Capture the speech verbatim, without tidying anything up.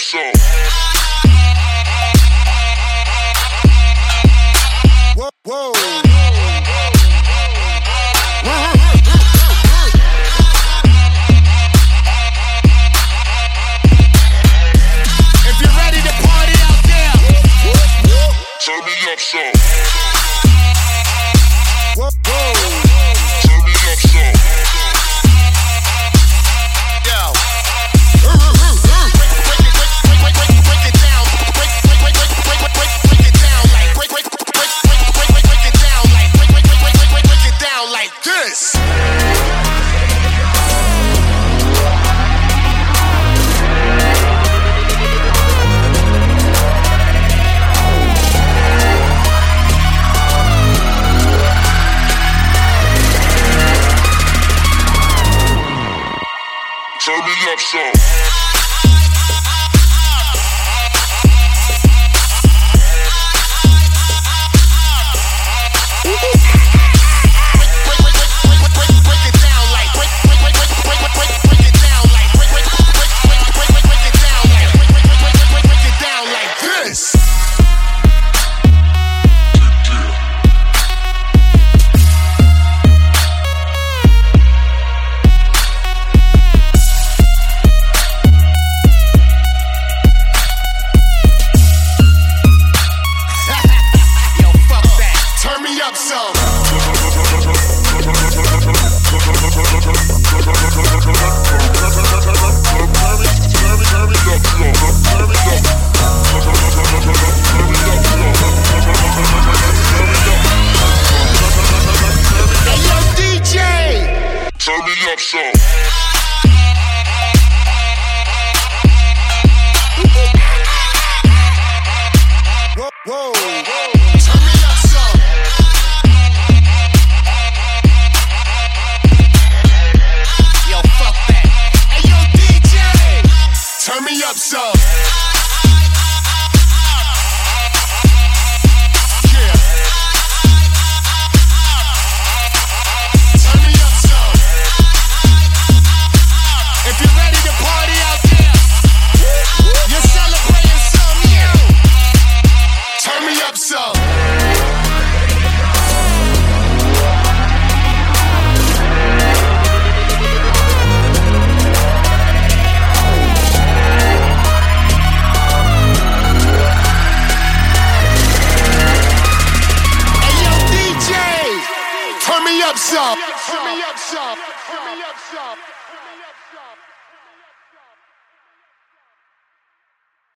so. Whoa, whoa. If you're ready to party out there, Turn me up so. whoa, whoa. Turn me up so. Yo. This. Turn me up so. Up some. Hey, yo, D J. Turn me up so. Whoa, whoa, whoa. Turn me up some. Yo, fuck that. Hey, yo, D J. Turn me up some. Yeah. Turn me up some. If you're ready to party out there, you're celebrating some new. Turn me up some. Hey, yo, D J. Turn me up some. Turn me up some. Turn me up some.